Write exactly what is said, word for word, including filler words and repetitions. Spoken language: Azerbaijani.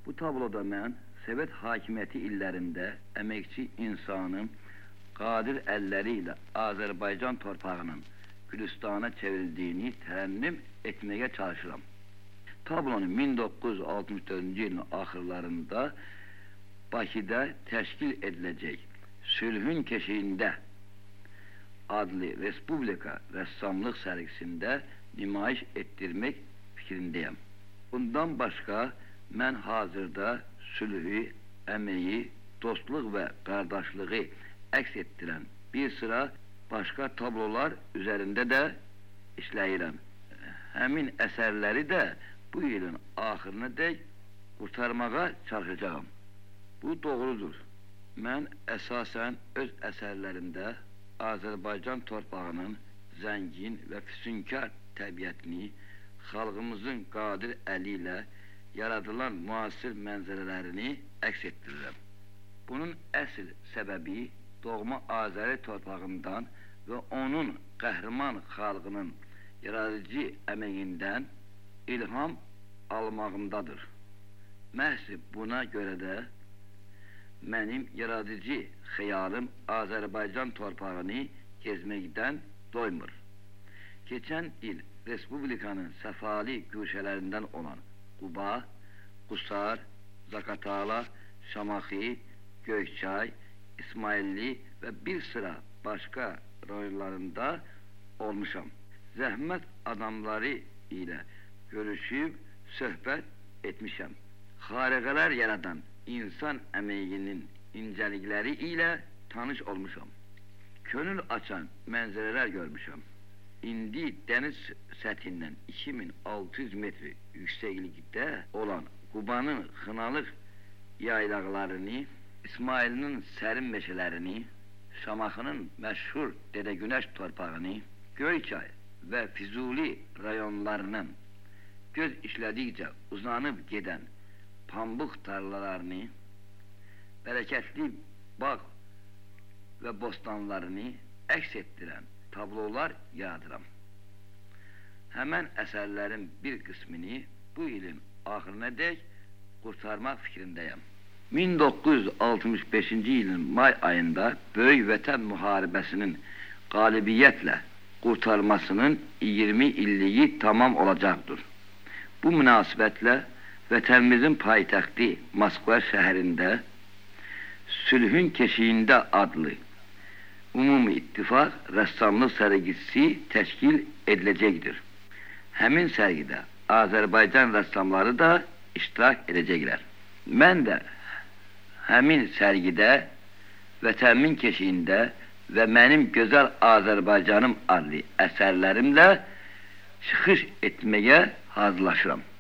Bu tabloda mən Sovet hakimiyyəti illərində əməkçi insanın qadir əlləri ilə Azərbaycan torpağının Gülüstana çevrildiyini tərənnüm etməyə çalışıram. Tablonun min doqquz yüz altmış dördüncü ilin axırlarında Bakıda təşkil ediləcək Sülhün Keşiyində adlı Respublika rəssamlıq sərgisində nümayiş etdirmək fikrindəyəm. Bundan başqa mən hazırda sülhü, əməyi, dostluq və qardaşlığı əks etdirən bir sıra başqa tablolar üzərində də işləyirəm. Həmin əsərləri də bu ilin axırına dək qurtarmağa çalışacağım. Bu doğrudur. Mən əsasən öz əsərlərimdə Azərbaycan torpağının zəngin və füsunkar təbiətini, xalqımızın qadir əli ilə yaradılan müasir mənzərələrini əks etdirirəm. Bunun əsl səbəbi doğma Azəri torpağından və onun qəhrəman xalqının yaradıcı əməyindən ilham almağımdadır. Məhz buna görə də mənim yaradıcı xəyalım Azərbaycan torpağını gezməkdən doymur. Keçən il Respublikanın səfalı güşələrindən olan Quba, Qusar, Zaqatala, Şamaxı, Göyçay, İsmailli və bir sıra başqa rayonlarında olmuşam. Zəhmət adamları ilə görüşüb söhbət etmişəm. Xariqələr yaradan insan əməyinin incəlikləri ilə tanış olmuşam. Könül açan mənzərələr görmüşəm. İndi dəniz səthindən iki min altı yüz metr yüksəklikdə olan Qubanın xınalıq yaylaqlarını, İsmailinin sərin meşələrini, Şamaxının məşhur Dədə Günəş torpağını, Göyçay və Füzuli rayonlarının göz işlədikcə uzanıb gedən pambıq tarlalarını, bərəkətli bağ və bostanlarını əks etdirən tablolar yaradıram. Həmən əsərlərin bir qismini bu ilin axırına dək qurtarmaq fikrindəyəm. min doqquz yüz altmış beşinci ilin may ayında Böyük Vətən müharibəsinin qalibiyyətlə qurtarmasının iyirmi illiyi tamam olacaqdır. Bu münasibətlə vətənimizin paytaxtı Moskva şəhərində Sülhün Keşiyində adlı Ümumi İttifaq rəssamlıq sərgisi təşkil ediləcəkdir. Həmin sərgidə Azərbaycan rəssamları da iştirak edəcəklər. Mən də həmin sərgidə Vətənimin Keşiyində və Mənim Gözəl Azərbaycanım adlı əsərlərimlə çıxış etməyə hazırlaşıram.